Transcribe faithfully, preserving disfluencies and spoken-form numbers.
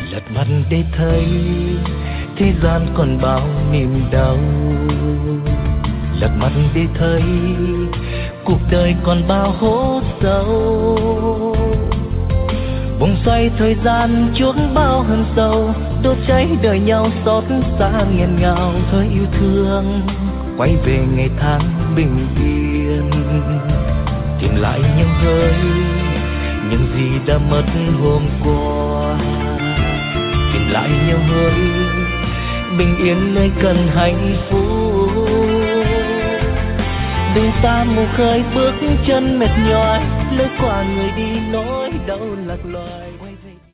lật mặt để thấy thế gian còn bao niềm đau, lật mặt để thấy cuộc đời còn bao hố sâu. Vòng xoay thời gian chuốc bao hận sâu, đốt cháy đời nhau xót xa nghẹn ngào. Thời yêu thương quay về ngày tháng bình yên, tìm lại những hơi những gì đã mất hôm qua, tìm lại nhiều hơi bình yên nơi cần hạnh phúc. Đừng ta mù khơi bước chân mệt nhòi, lướt qua người đi nỗi đau lạc loài.